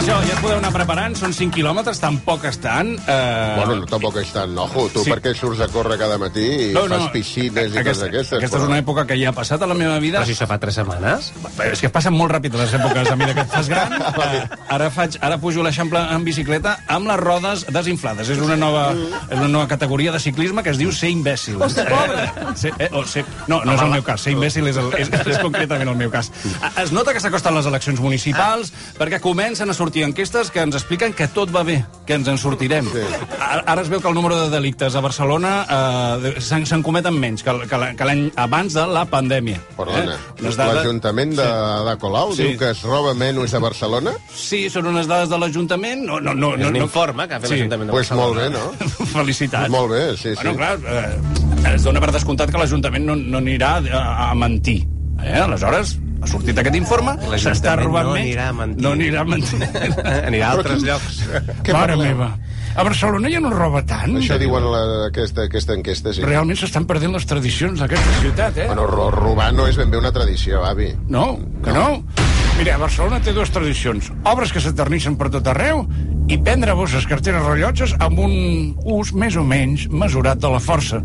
això, ja es podeu anar preparant, són 5 quilòmetres, tampoc estan. Bueno, tampoc estan. Ojo, tu per què surts a córrer cada matí i fas piscines i coses d'aquestes? Aquesta és una època que ja ha passat a la meva vida. Però si se fa 3 setmanes. És que passen molt ràpid les èpoques a mesura que et fas gran. Ara pujo l'Eixample en bicicleta amb les rodes desinflades. És una nova categoria de ciclisme que es diu ser imbècil. O ser pobre. No és el meu cas. Ser imbècil és concretament el meu cas. Es nota que s'acosten les eleccions municipals perquè comencen a sortir enquestes que ens expliquen que tot va bé, que ens en sortirem. Ara es veu que el número de delictes a Barcelona se'n cometen menys que l'any abans de la pandèmia. Perdona, l'Ajuntament de Colau diu que es roba menys a Barcelona? Sí, són unes dades de l'Ajuntament. És un informe que ha fet l'Ajuntament de Barcelona. Doncs molt bé, no? Felicitats. Molt bé, sí. Bueno, clar, es dona per descomptat que l'Ajuntament no anirà a mentir. Aleshores, ha sortit aquest informe, s'està robant menys. No anirà a mentir. Anirà a altres llocs. Mare meva. A Barcelona ja no roba tant. Això diuen aquesta enquesta, sí. Realment s'estan perdent les tradicions d'aquesta ciutat, Bueno, robar no és ben bé una tradició, avi. No, que no. Mira, Barcelona té 2 tradicions. Obres que s'eternissen per tot arreu i prendre bosses, carteres, rellotges amb un ús més o menys mesurat de la força.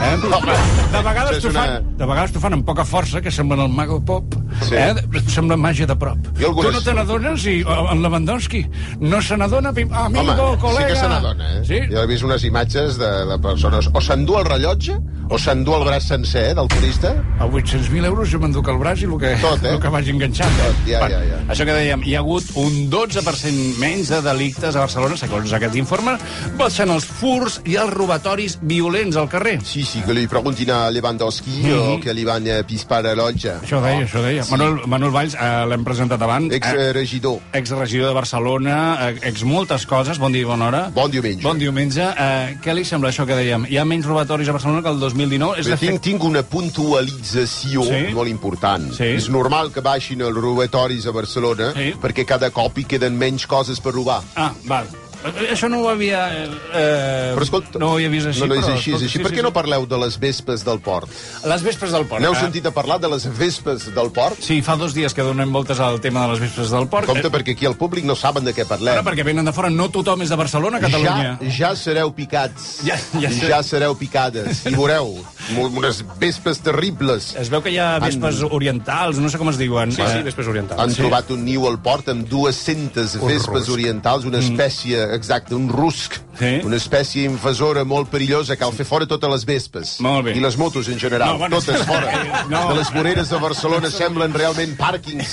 De vegades t'ho fan amb poca força, que semblen el Mago Pop. Sembla màgia de prop. Tu no te n'adones i en Lewandowski no se n'adona, amigo, col·lega. Sí que se n'adona, Sí? Jo he vist unes imatges de persones o s'endú el rellotge o s'endú el braç sencer, del turista. A 800.000 euros jo m'enduc el braç i el que vagi enganxat. Ja. Això que dèiem, hi ha hagut un 12% menys de delictes a Barcelona, segons aquest informe, baixant els furs i els robatoris violents al carrer. Sí, que li preguntin a Lewandowski o que li van pispar a l'otge. Això deia. Sí. Manuel Valls, l'hem presentat abans. Exregidor. Exregidor de Barcelona, moltes coses. Bon dia i bona hora. Bon diumenge. Bon diumenge. Què li sembla això que dèiem? Hi ha menys robatoris a Barcelona que el 2019? Tinc una puntualització molt important. Sí. És normal que baixin els robatoris a Barcelona perquè cada cop hi queden menys coses per robar. Val. Això no ho havia... Però escolta, no ho havia vist així. No és així, és així. Per què no parleu de les vespes del port? Les vespes del port. N'heu sentit a parlar de les vespes del port? Sí, fa 2 dies que donem voltes al tema de les vespes del port. Compte, perquè aquí al públic no saben de què parlem. Bueno, perquè venen de fora, no tothom és de Barcelona, Catalunya. Ja sereu picats. Ja sereu picades. I veureu, unes vespes terribles. Es veu que hi ha vespes orientals, no sé com es diuen. Sí, vespes orientals. Han trobat un niu al port amb 200 vespes orientals, una espècie exacta, un rusc, una espècie invasora molt perillosa. Cal fer fora totes les vespes. Molt bé. I les motos en general, totes fora. De les voreres de Barcelona semblen realment pàrquings.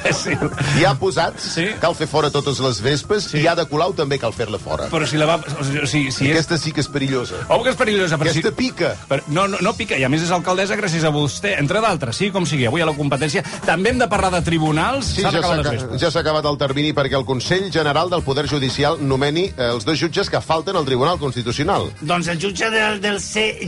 Ja posats, cal fer fora totes les vespes, i a de Colau també cal fer-la fora. Però si la va... Aquesta sí que és perillosa. Que és perillosa. Aquesta pica. No pica, i a més és alcaldessa gràcies a vostè, entre d'altres, sí, com sigui. Avui a la competència també hem de parlar de tribunals. Sí, ja s'ha acabat el termini perquè el Consell General del Poder Judicial nomeni els 2 jutges que falten al Tribunal Constitucional. Doncs el jutge del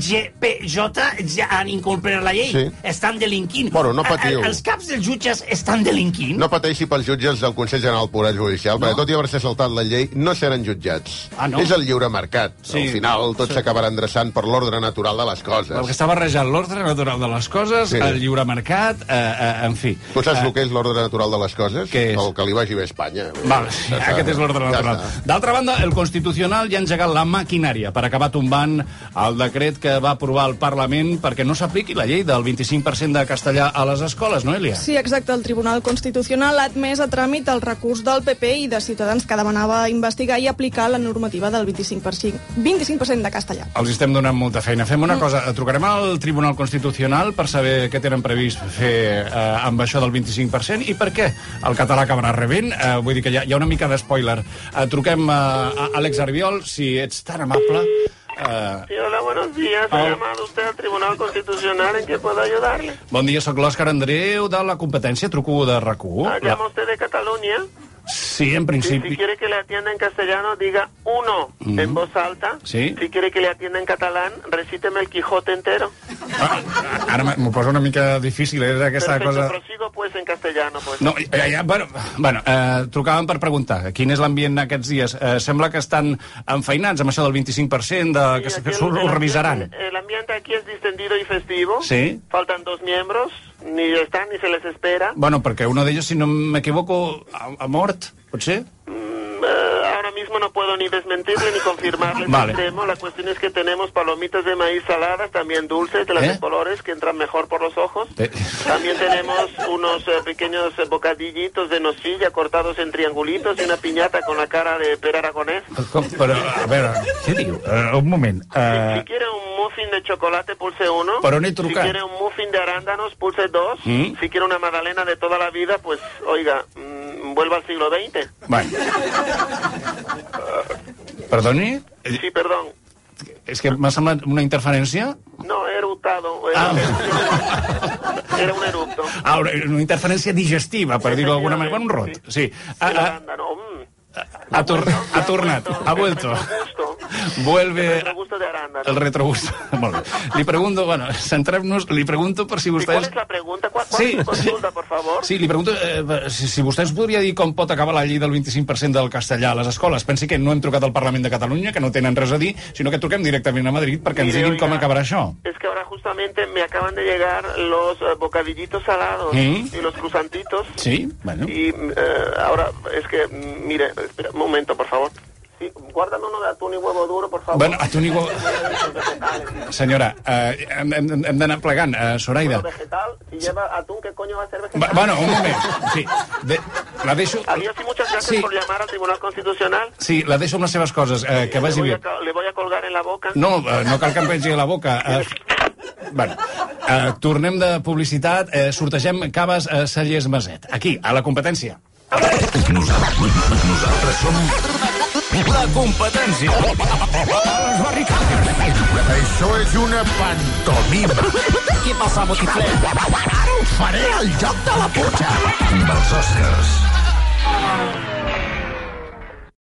CGPJ ja han incorporat la llei. Estan delinquint. Bueno, no patiu. Els caps dels jutges estan delinquint. No pateixi pels jutges del Consell General del Poder Judicial, perquè tot i haver-se saltat la llei, no seran jutjats. És el lliure mercat. Al final tot s'acabarà endreçant per l'ordre natural de les coses. El que està barrejant l'ordre natural de les coses, el lliure mercat, en fi. Tu saps el que és l'ordre natural de les coses? Què és? El que li vagi bé a Espanya. Aquest és l'ordre natural. D'altra banda, el Constitucional ja ha engegat la maquinària per acabar tombant el decret que va aprovar el Parlament perquè no s'apliqui la llei del 25% de castellà a les escoles, no, Elia? Sí, exacte. El Tribunal Constitucional ha admès a tràmit el recurs del PP i de Ciutadans que demanava investigar i aplicar la normativa del 25% de castellà. Els estem donant molta feina. Fem una cosa, trucarem al Tribunal Constitucional per saber què tenen previst fer amb això del 25% i per què el català acabarà rebent. Vull dir que hi ha una mica d'espoiler. Truquem a Àlex Arbiol, si ets tan amable. Sí, hola, buenos días. Ha llamado usted al Tribunal Constitucional. ¿En qué puedo ayudarle? Bon dia, sóc l'Òscar Andreu de la competència. Truco de RAC1. ¿Llama usted de Cataluña? Sí, en principi. Si quiere que le atienda en castellano, diga 1 en voz alta. Sí. Si quiere que le atienda en catalán, recíteme el Quijote entero. Ara m'ho posa una mica difícil, aquesta Perfecto, cosa... prosigo pues en castellano. Pues. No, bueno, trucàvem per preguntar quin és l'ambient aquests dies. Sembla que estan enfeinats amb això del 25%, que ho revisaran. El ambiente aquí es distendido y festivo. Sí. Faltan 2 miembros, ni están ni se les espera. Bueno, perquè uno d'ells, si no m'equivoco, ha mort, pot ser? mismo no puedo ni desmentirle ni confirmarle. Vale. La cuestión es que tenemos palomitas de maíz saladas, también dulces, de las de colores, que entran mejor por los ojos. También tenemos unos pequeños bocadillitos de nocilla cortados en triangulitos y una piñata con la cara de Pere Aragonés. Però, a veure, què diu? Un moment. Si quiere un muffin de chocolate, pulse 1. Per on he trucat? Si quiere un muffin de arándanos, pulse 2. Si quiere una magdalena de toda la vida, pues, oiga, vuelva al siglo XX. Bueno. Perdoni? Sí, perdón. És que m'ha semblat una interferència? No, he eructado. Era un eructo. Una interferència digestiva, per dir-ho d'alguna manera. Un rot. Sí. Ha tornat, ha vuelto. Vuelve el retrogusto. Molt bé. Li pregunto, bueno, centrem-nos, li pregunto per si vostès... ¿Cuál es la pregunta? ¿Cuál es su consulta, por favor? Sí, li pregunto si vostè ens podria dir com pot acabar la llei del 25% del castellà a les escoles. Pensi que no hem trucat al Parlament de Catalunya, que no tenen res a dir, sinó que truquem directament a Madrid perquè ens diguin com acabarà això. Es que ahora justamente me acaban de llegar los bocadillitos salados y los crusantitos. Sí, bueno. Y ahora, es que, mire, espera, un momento, por favor. Sí, guárdame uno de atún y huevo duro, por favor. Bueno, atún i huevo... Senyora, hem d'anar plegant. Zoraida. Pero vegetal, si lleva atún, ¿qué coño va a ser vegetal? Bueno, un moment. Sí, la deixo... Adiós y muchas gracias por llamar al Tribunal Constitucional. Sí, la deixo amb les seves coses. Que vagi bé. Le voy a colgar en la boca. No, no cal que em pengi a la boca. Bueno, tornem de publicitat. Sortegem Caves Cellers Maset. Aquí, a la competència. Nosaltres som... La competència. Les barricades. Això és una pantomima. Què passa, botifler? Ara us faré el joc de la putxa. Amb els Oscars.